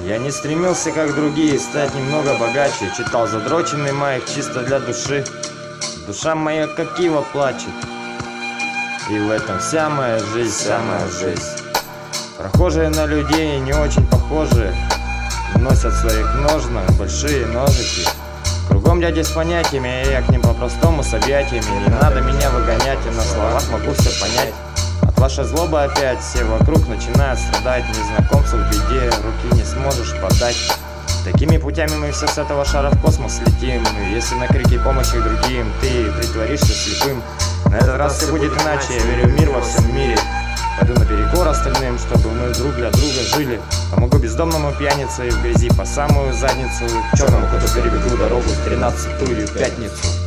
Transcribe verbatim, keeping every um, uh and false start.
Я не стремился, как другие, стать немного богаче. Читал задроченный Майк чисто для души. Душа моя как ива плачет, и в этом вся моя жизнь, вся моя жизнь. Прохожие на людей не очень похожи, носят в своих ножнах большие ножики. Кругом дяди с понятиями, а я к ним по-простому с объятиями. Не надо меня выгонять, и на словах могу все понять. От вашей злобы опять все вокруг начинают страдать. Незнакомцу в беде руки не сможешь подать. Такими путями мы все с этого шара в космос летим. Если на крики помощи другим ты притворишься слепым, на этот раз все будет иначе. Я верю в мир во всем мире. Пойду наперекор остальным, чтобы мы друг для друга жили. Помогу бездомному пьянице и в грязи по самую задницу. Черному коту перебегу дорогу в тринадцатую пятницу.